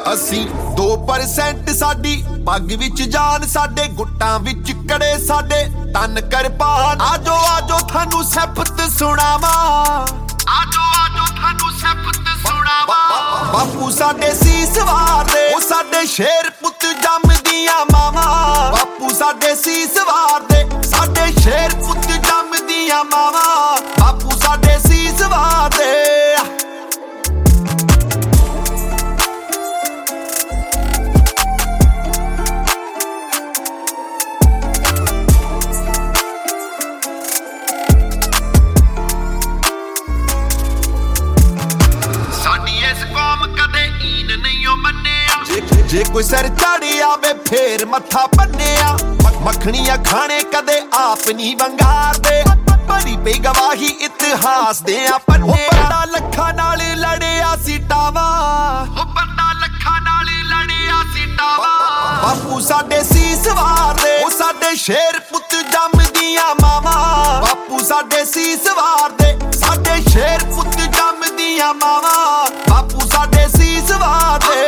ਅਸੀਂ 2% ਸਾਡੀ ਪੱਗ ਵਿੱਚ ਜਾਨ, ਸਾਡੇ ਗੁੱਟਾਂ ਵਿੱਚ ਕੜੇ, ਸਾਡੇ ਤਨ ਕਿਰਪਾਨ। ਆਜੋ ਆਜੋ ਤੁਹਾਨੂੰ ਸਿਫਤ ਸੁਣਾਵਾਂ, ਆਜੋ ਆਜੋ ਤੁਹਾਨੂੰ ਸਿਫਤ ਸੁਣਾਵਾਂ। ਬਾਪੂ ਸਾਡੇ ਸੀਸ ਵਾਰਦੇ, ਉਹ ਸਾਡੇ ਸ਼ੇਰ ਪੁੱਤ ਜੰਮਦੀਆਂ ਮਾਵਾਂ। ਬਾਪੂ ਸਾਡੇ ਸੀਸ ਵਾਰਦੇ, ਸਾਡੇ ਸ਼ੇਰ ਪੁੱਤ ਜੰਮਦੀਆਂ ਮਾਵਾਂ। ਬਾਪੂ ਸਾਡੇ ਸੀਸ ਵਾਰਦੇ। ਜੇ ਕੋਈ ਸਿਰ ਚੜ੍ਹ ਆਵੇ ਫੇਰ ਮੱਥਾ ਭੰਨਿਆ, ਮੱਖਣੀਆਂ ਖਾਣੇ ਕਦੇ ਆਪ ਨਹੀਂ ਵੰਗਾਰਦੇ। ਭਰੀ ਪਈ ਗਵਾਹੀ ਇਤਿਹਾਸ ਦੇ ਆ ਪੰਨੇ। ਬੰਦਾ ਲੱਖਾਂ ਨਾਲ ਲੜਿਆ ਸੀ ਟਾਵਾ, ਉਹ ਬੰਦਾ ਲੱਖਾਂ ਨਾਲ ਲੜਿਆ ਸੀ ਟਾਵਾ। ਬਾਪੂ ਸਾਡੇ ਸੀਸ ਵਾਰਦੇ, ਉਹ ਸਾਡੇ ਸ਼ੇਰ ਪੁੱਤ ਜੰਮਦੀਆਂ ਮਾਵਾਂ। ਬਾਪੂ ਸਾਡੇ ਸੀਸ ਵਾਰਦੇ, ਸਾਡੇ ਸ਼ੇਰ ਪੁੱਤ ਜੰਮਦੀਆਂ ਮਾਵਾਂ। ਬਾਪੂ ਸਾਡੇ ਸੀਸ ਵਾਰਦੇ।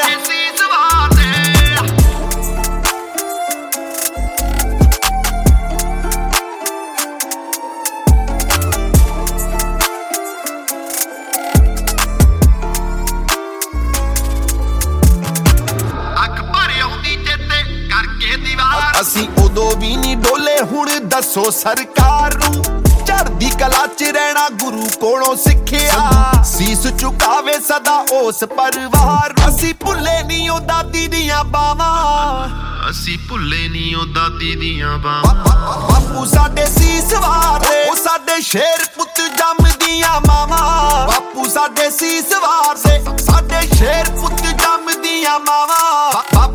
ਅਸੀਂ ਉਦੋਂ ਵੀ ਨਹੀਂ ਡੋਲੇ, ਹੁਣ ਦੱਸੋ ਸਰਕਾਰ ਨੂੰ। ਚੜ੍ਹਦੀ ਕਲਾ ਚ ਰਹਿਣਾ ਗੁਰੂ ਕੋਲੋਂ ਸਿੱਖਿਆ, ਸੀਸ ਝੁਕਾਵੇ ਸਦਾ ਉਸ ਪਰਿਵਾਰ ਨੂੰ। ਅਸੀਂ ਭੁੱਲੇ ਨਹੀਂ ਉਹ ਦਾਦੀ ਦੀਆਂ ਬਾਵਾਂ, ਅਸੀਂ ਭੁੱਲੇ ਨਹੀਂ ਉਹ ਦਾਦੀ ਦੀਆਂ ਬਾਵਾਂ। ਬਾਪੂ ਸਾਡੇ ਸੀਸ ਵਾਰਦੇ, ਉਹ ਸਾਡੇ ਸ਼ੇਰ ਪੁੱਤ ਜੰਮਦੀਆਂ ਮਾਵਾਂ। ਬਾਪੂ ਸਾਡੇ ਸੀਸ ਵਾਰਦੇ, ਸਾਡੇ ਸ਼ੇਰ ਪੁੱਤ ਜੰਮਦੀਆਂ ਮਾਵਾਂ।